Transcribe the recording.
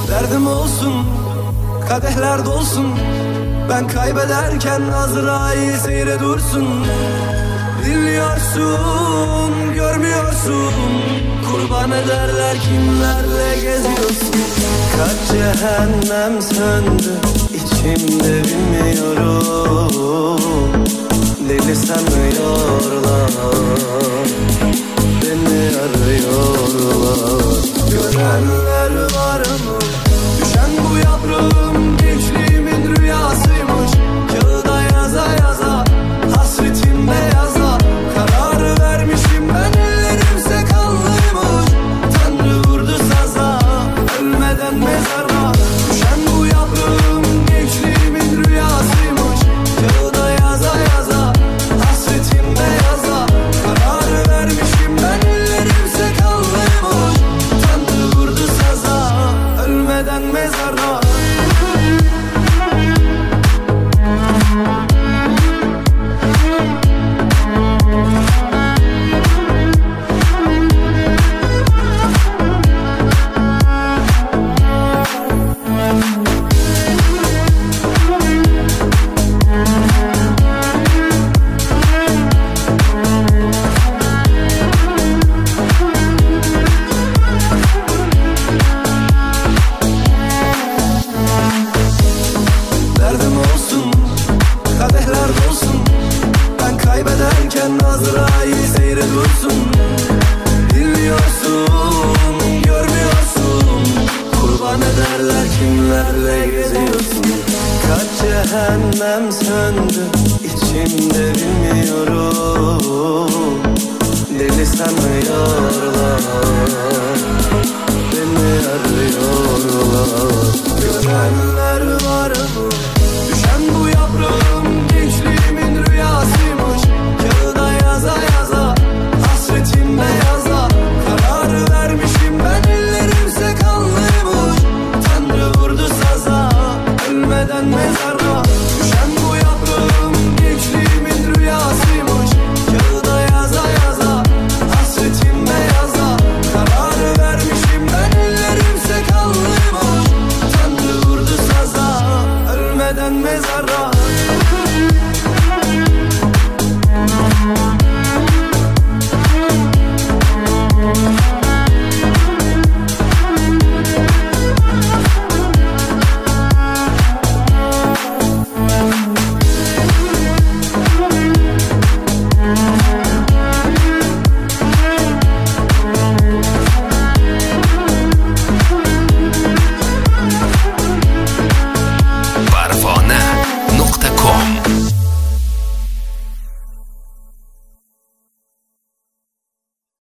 Derdim olsun, kadehler dolsun. Ben kaybederken Azrail seyre dursun. Dinliyorsun, görmüyorsun. Kurban ederler kimlerle geziyorsun. Kaç cehennem söndü içimde bilmiyorum. Deli sanıyorlar, beni arıyorlar. Görenler var mı? Düşen bu yaprağım gençliğimin rüyasıymış. Kağıda yaza yaza hasretim beyaza. Karar vermişim ben, ellerimse kanlıymış. Tanrı vurdu saza, ölmeden mezara. Düşen bu yaprağım gençliğimin rüyasıymış. Kağıda yaza yaza hasretim beyaza. Karar vermişim ben, ellerimse kanlıymış. Tanrı vurdu saza, ölmeden mezara. Derdim olsun, kadehler dolsun. Ben kaybederken Azrail seyre dursun. Dinliyorsun, görmüyorsun. Kurban ederler kimlerle geziyorsun. Kaç cehennem söndü içimde bilmiyorum. Deli sanıyorlar,